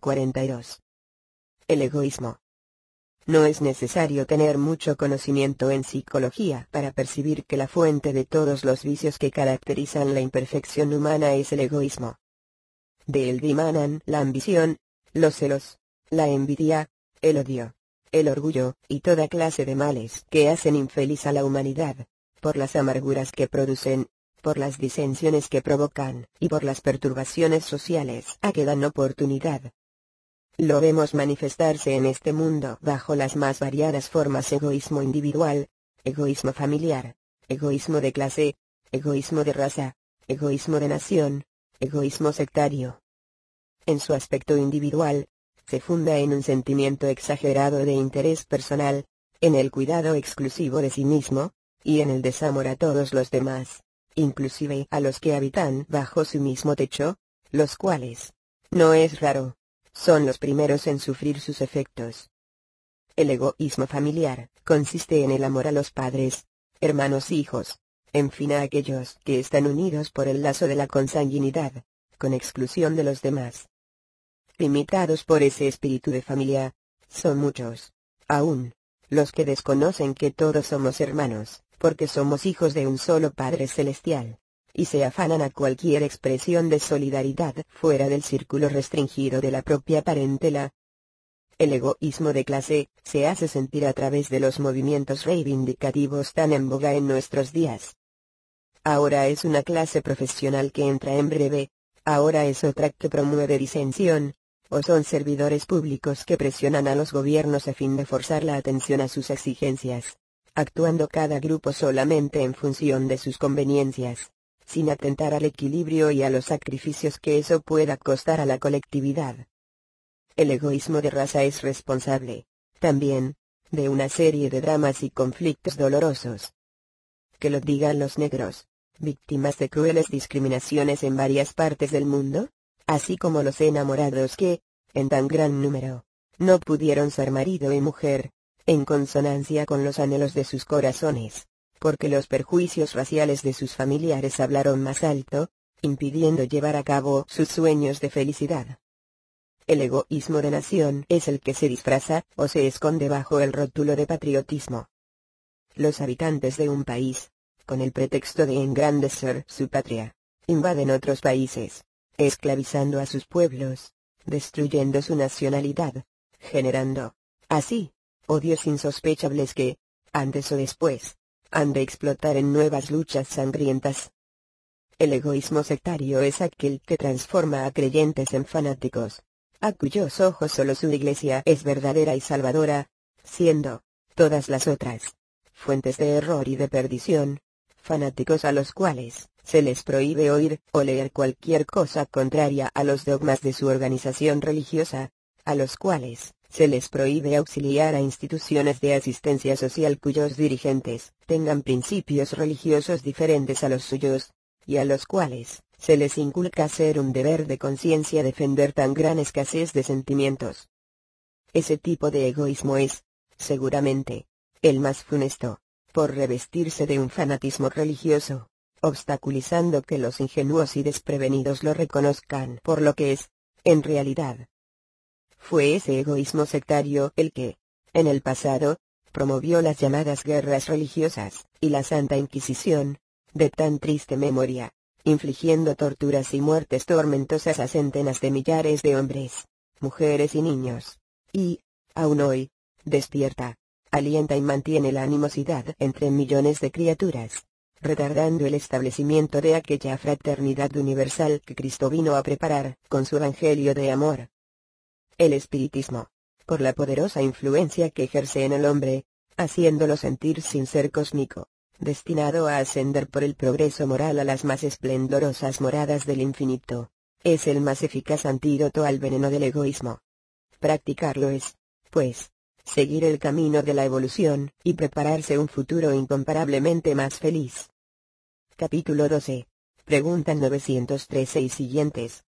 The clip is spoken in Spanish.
42. El egoísmo. No es necesario tener mucho conocimiento en psicología para percibir que la fuente de todos los vicios que caracterizan la imperfección humana es el egoísmo. De él dimanan la ambición, los celos, la envidia, el odio, el orgullo y toda clase de males que hacen infeliz a la humanidad, por las amarguras que producen, por las disensiones que provocan y por las perturbaciones sociales a que dan oportunidad. Lo vemos manifestarse en este mundo bajo las más variadas formas: egoísmo individual, egoísmo familiar, egoísmo de clase, egoísmo de raza, egoísmo de nación, egoísmo sectario. En su aspecto individual, se funda en un sentimiento exagerado de interés personal, en el cuidado exclusivo de sí mismo, y en el desamor a todos los demás, inclusive a los que habitan bajo su mismo techo, los cuales, no es raro, son los primeros en sufrir sus efectos. El egoísmo familiar consiste en el amor a los padres, hermanos, hijos, en fin a aquellos que están unidos por el lazo de la consanguinidad, con exclusión de los demás. Limitados por ese espíritu de familia, son muchos, aún, los que desconocen que todos somos hermanos, porque somos hijos de un solo Padre Celestial, y se afanan a cualquier expresión de solidaridad fuera del círculo restringido de la propia parentela. El egoísmo de clase se hace sentir a través de los movimientos reivindicativos tan en boga en nuestros días. Ahora es una clase profesional que entra en breve, ahora es otra que promueve disensión, o son servidores públicos que presionan a los gobiernos a fin de forzar la atención a sus exigencias, actuando cada grupo solamente en función de sus conveniencias, sin atentar al equilibrio y a los sacrificios que eso pueda costar a la colectividad. El egoísmo de raza es responsable, también, de una serie de dramas y conflictos dolorosos. Que lo digan los negros, víctimas de crueles discriminaciones en varias partes del mundo, así como los enamorados que, en tan gran número, no pudieron ser marido y mujer, en consonancia con los anhelos de sus corazones, porque los perjuicios raciales de sus familiares hablaron más alto, impidiendo llevar a cabo sus sueños de felicidad. El egoísmo de nación es el que se disfraza o se esconde bajo el rótulo de patriotismo. Los habitantes de un país, con el pretexto de engrandecer su patria, invaden otros países, esclavizando a sus pueblos, destruyendo su nacionalidad, generando, así, odios insospechables que, antes o después, han de explotar en nuevas luchas sangrientas. El egoísmo sectario es aquel que transforma a creyentes en fanáticos, a cuyos ojos solo su iglesia es verdadera y salvadora, siendo, todas las otras, fuentes de error y de perdición, fanáticos a los cuales se les prohíbe oír o leer cualquier cosa contraria a los dogmas de su organización religiosa, a los cuales se les prohíbe auxiliar a instituciones de asistencia social cuyos dirigentes tengan principios religiosos diferentes a los suyos, y a los cuales se les inculca ser un deber de conciencia defender tan gran escasez de sentimientos. Ese tipo de egoísmo es, seguramente, el más funesto, por revestirse de un fanatismo religioso, obstaculizando que los ingenuos y desprevenidos lo reconozcan por lo que es, en realidad. Fue ese egoísmo sectario el que, en el pasado, promovió las llamadas guerras religiosas y la Santa Inquisición, de tan triste memoria, infligiendo torturas y muertes tormentosas a centenas de millares de hombres, mujeres y niños, y, aún hoy, despierta, alienta y mantiene la animosidad entre millones de criaturas, retardando el establecimiento de aquella fraternidad universal que Cristo vino a preparar con su evangelio de amor. El espiritismo, por la poderosa influencia que ejerce en el hombre, haciéndolo sentir sin ser cósmico, destinado a ascender por el progreso moral a las más esplendorosas moradas del infinito, es el más eficaz antídoto al veneno del egoísmo. Practicarlo es, pues, seguir el camino de la evolución y prepararse un futuro incomparablemente más feliz. Capítulo 12. Pregunta 913 y siguientes.